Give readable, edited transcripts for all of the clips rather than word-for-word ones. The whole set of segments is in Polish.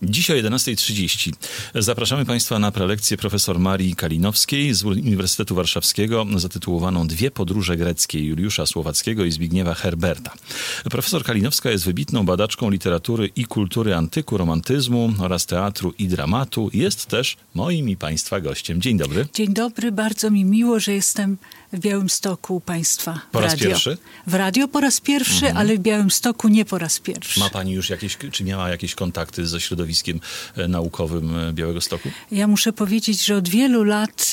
Dziś o 11:30 zapraszamy Państwa na prelekcję profesor Marii Kalinowskiej z Uniwersytetu Warszawskiego zatytułowaną Dwie podróże greckie Juliusza Słowackiego i Zbigniewa Herberta. Profesor Kalinowska jest wybitną badaczką literatury i kultury antyku, romantyzmu oraz teatru i dramatu. Jest też moim i Państwa gościem. Dzień dobry. Dzień dobry, bardzo mi miło, że jestem w Białymstoku u Państwa. Po raz pierwszy? W radio po raz pierwszy, ale w Białymstoku nie po raz pierwszy. Ma Pani już czy miała jakieś kontakty ze środowiskiem naukowym Białegostoku? Ja muszę powiedzieć, że od wielu lat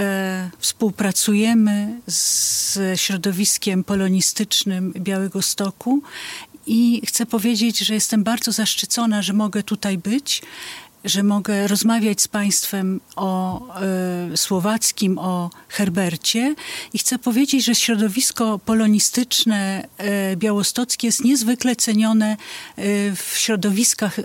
współpracujemy ze środowiskiem polonistycznym Białegostoku i chcę powiedzieć, że jestem bardzo zaszczycona, że mogę tutaj być, że mogę rozmawiać z Państwem o Słowackim, o Herbercie i chcę powiedzieć, że środowisko polonistyczne białostockie jest niezwykle cenione w środowiskach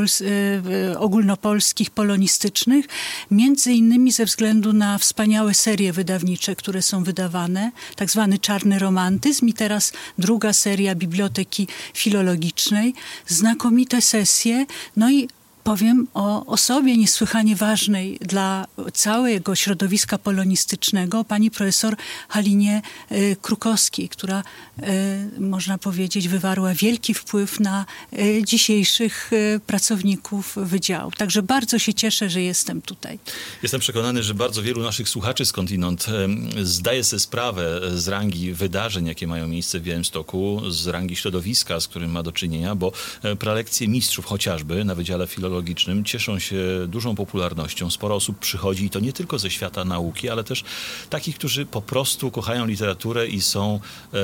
ogólnopolskich polonistycznych, między innymi ze względu na wspaniałe serie wydawnicze, które są wydawane, tak zwany czarny romantyzm i teraz druga seria Biblioteki Filologicznej, znakomite sesje, no i powiem o osobie niesłychanie ważnej dla całego środowiska polonistycznego, pani profesor Halinie Krukowskiej, która, można powiedzieć, wywarła wielki wpływ na dzisiejszych pracowników wydziału. Także bardzo się cieszę, że jestem tutaj. Jestem przekonany, że bardzo wielu naszych słuchaczy skądinąd zdaje sobie sprawę z rangi wydarzeń, jakie mają miejsce w Białymstoku, z rangi środowiska, z którym ma do czynienia, bo prelekcje mistrzów chociażby na Wydziale Filologicznym cieszą się dużą popularnością. Sporo osób przychodzi i to nie tylko ze świata nauki, ale też takich, którzy po prostu kochają literaturę i są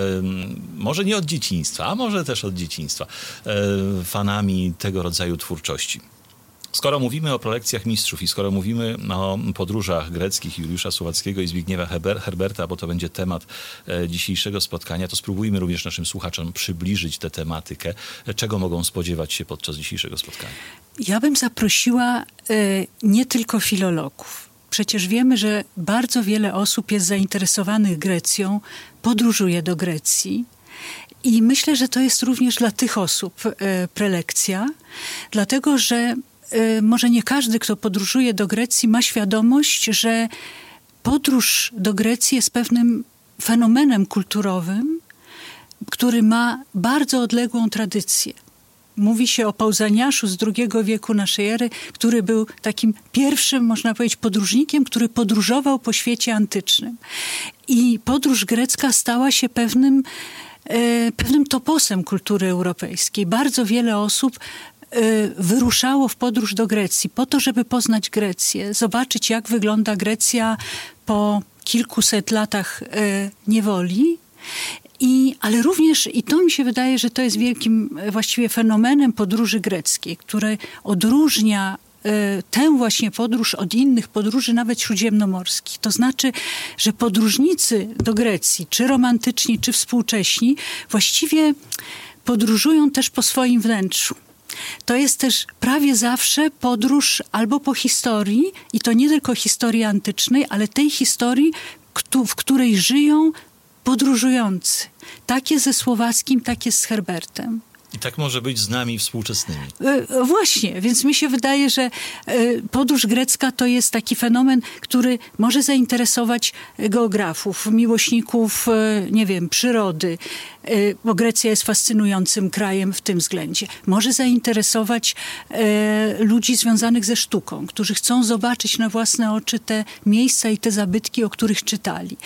może nie od dzieciństwa, a może też od dzieciństwa fanami tego rodzaju twórczości. Skoro mówimy o prelekcjach mistrzów i skoro mówimy o podróżach greckich Juliusza Słowackiego i Zbigniewa Herberta, bo to będzie temat dzisiejszego spotkania, to spróbujmy również naszym słuchaczom przybliżyć tę tematykę. Czego mogą spodziewać się podczas dzisiejszego spotkania? Ja bym zaprosiła nie tylko filologów. Przecież wiemy, że bardzo wiele osób jest zainteresowanych Grecją, podróżuje do Grecji. I myślę, że to jest również dla tych osób prelekcja, dlatego że może nie każdy, kto podróżuje do Grecji, ma świadomość, że podróż do Grecji jest pewnym fenomenem kulturowym, który ma bardzo odległą tradycję. Mówi się o Pausaniaszu z II wieku naszej ery, który był takim pierwszym, można powiedzieć, podróżnikiem, który podróżował po świecie antycznym. I podróż grecka stała się pewnym toposem kultury europejskiej. Bardzo wiele osób wyruszało w podróż do Grecji po to, żeby poznać Grecję, zobaczyć, jak wygląda Grecja po kilkuset latach niewoli. Ale również, i to mi się wydaje, że to jest wielkim właściwie fenomenem podróży greckiej, które odróżnia tę właśnie podróż od innych podróży, nawet śródziemnomorskich. To znaczy, że podróżnicy do Grecji, czy romantyczni, czy współcześni, właściwie podróżują też po swoim wnętrzu. To jest też prawie zawsze podróż albo po historii, i to nie tylko historii antycznej, ale tej historii, w której żyją podróżujący. Tak jest ze Słowackim, tak jest z Herbertem. I tak może być z nami współczesnymi. Właśnie, więc mi się wydaje, że podróż grecka to jest taki fenomen, który może zainteresować geografów, miłośników, nie wiem, przyrody, bo Grecja jest fascynującym krajem w tym względzie. Może zainteresować ludzi związanych ze sztuką, którzy chcą zobaczyć na własne oczy te miejsca i te zabytki, o których czytali.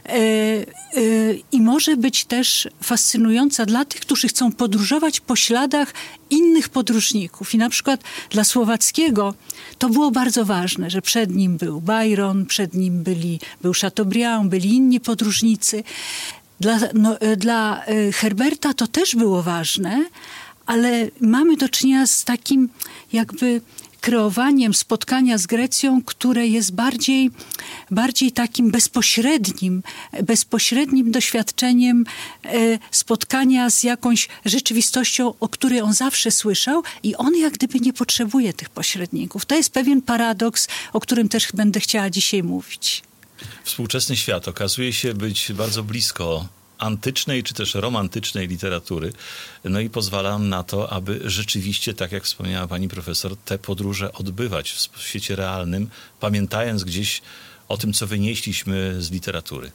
I może być też fascynująca dla tych, którzy chcą podróżować po śladach innych podróżników. I na przykład dla Słowackiego to było bardzo ważne, że przed nim był Byron, przed nim był Chateaubriand, byli inni podróżnicy. Dla Herberta to też było ważne, ale mamy do czynienia z takim jakby kreowaniem spotkania z Grecją, które jest bardziej takim bezpośrednim doświadczeniem spotkania z jakąś rzeczywistością, o której on zawsze słyszał i on jak gdyby nie potrzebuje tych pośredników. To jest pewien paradoks, o którym też będę chciała dzisiaj mówić. Współczesny świat okazuje się być bardzo blisko antycznej czy też romantycznej literatury. No i pozwala na to, aby rzeczywiście, tak jak wspomniała pani profesor, te podróże odbywać w świecie realnym, pamiętając gdzieś o tym, co wynieśliśmy z literatury.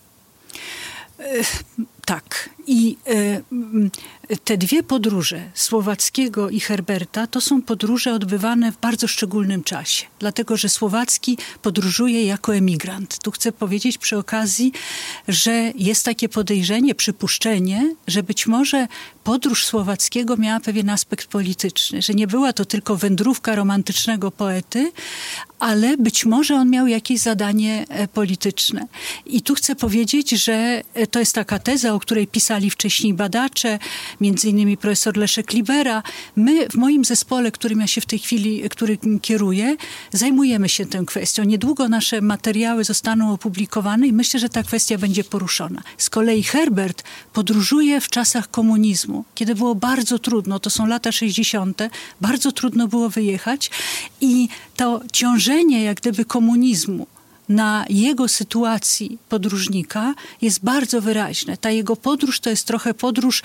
Tak. I te dwie podróże, Słowackiego i Herberta, to są podróże odbywane w bardzo szczególnym czasie. Dlatego, że Słowacki podróżuje jako emigrant. Tu chcę powiedzieć przy okazji, że jest takie podejrzenie, przypuszczenie, że być może podróż Słowackiego miała pewien aspekt polityczny. Że nie była to tylko wędrówka romantycznego poety, ale być może on miał jakieś zadanie polityczne. I tu chcę powiedzieć, że to jest taka teza, o której pisali wcześniej badacze, między innymi profesor Leszek Libera. My w moim zespole, którym ja się w tej chwili, którym kieruję, zajmujemy się tą kwestią. Niedługo nasze materiały zostaną opublikowane i myślę, że ta kwestia będzie poruszona. Z kolei Herbert podróżuje w czasach komunizmu, kiedy było bardzo trudno, to są lata 60., bardzo trudno było wyjechać i to ciążenie jak gdyby komunizmu na jego sytuacji podróżnika jest bardzo wyraźne. Ta jego podróż to jest trochę podróż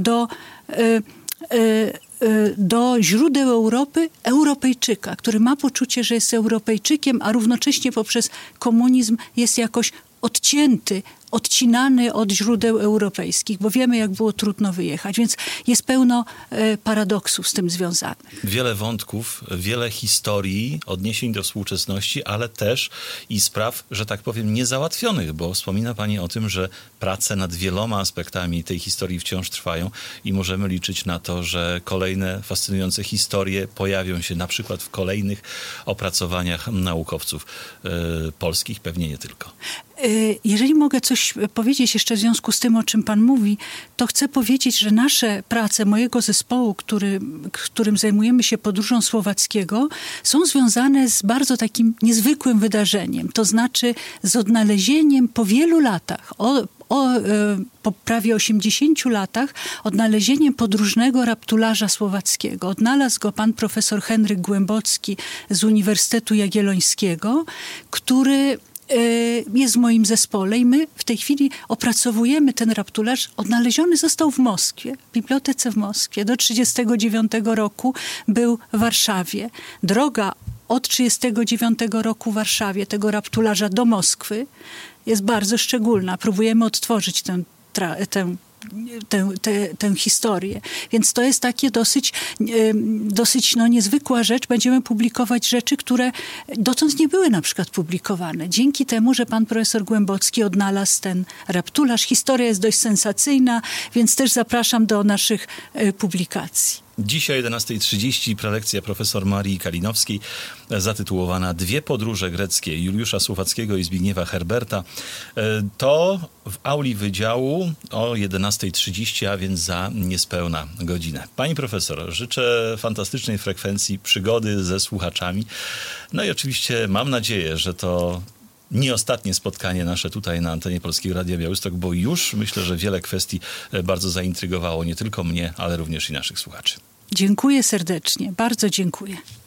do źródeł Europy Europejczyka, który ma poczucie, że jest Europejczykiem, a równocześnie poprzez komunizm jest jakoś odcinany od źródeł europejskich, bo wiemy, jak było trudno wyjechać. Więc jest pełno paradoksów z tym związanych. Wiele wątków, wiele historii, odniesień do współczesności, ale też i spraw, że tak powiem, niezałatwionych, bo wspomina pani o tym, że prace nad wieloma aspektami tej historii wciąż trwają i możemy liczyć na to, że kolejne fascynujące historie pojawią się na przykład w kolejnych opracowaniach naukowców polskich, pewnie nie tylko. Jeżeli mogę coś powiedzieć jeszcze w związku z tym, o czym pan mówi, to chcę powiedzieć, że nasze prace mojego zespołu, którym zajmujemy się podróżą Słowackiego, są związane z bardzo takim niezwykłym wydarzeniem. To znaczy z odnalezieniem po wielu latach, po prawie 80 latach, odnalezieniem podróżnego raptularza słowackiego. Odnalazł go pan profesor Henryk Głębocki z Uniwersytetu Jagiellońskiego, który jest w moim zespole i my w tej chwili opracowujemy ten raptularz. Odnaleziony został w Moskwie, w bibliotece w Moskwie. Do 1939 roku był w Warszawie. Droga od 1939 roku w Warszawie tego raptularza do Moskwy jest bardzo szczególna. Próbujemy odtworzyć tę historię. Więc to jest takie dosyć niezwykła rzecz. Będziemy publikować rzeczy, które dotąd nie były na przykład publikowane. Dzięki temu, że pan profesor Głębocki odnalazł ten raptularz. Historia jest dość sensacyjna, więc też zapraszam do naszych publikacji. Dzisiaj o 11:30 prelekcja profesor Marii Kalinowskiej zatytułowana Dwie podróże greckie Juliusza Słowackiego i Zbigniewa Herberta. To w auli wydziału o 11:30, a więc za niespełna godzinę. Pani profesor, życzę fantastycznej frekwencji przygody ze słuchaczami. No i oczywiście mam nadzieję, że to nie ostatnie spotkanie nasze tutaj na antenie Polskiego Radia Białystok, bo już myślę, że wiele kwestii bardzo zaintrygowało nie tylko mnie, ale również i naszych słuchaczy. Dziękuję serdecznie. Bardzo dziękuję.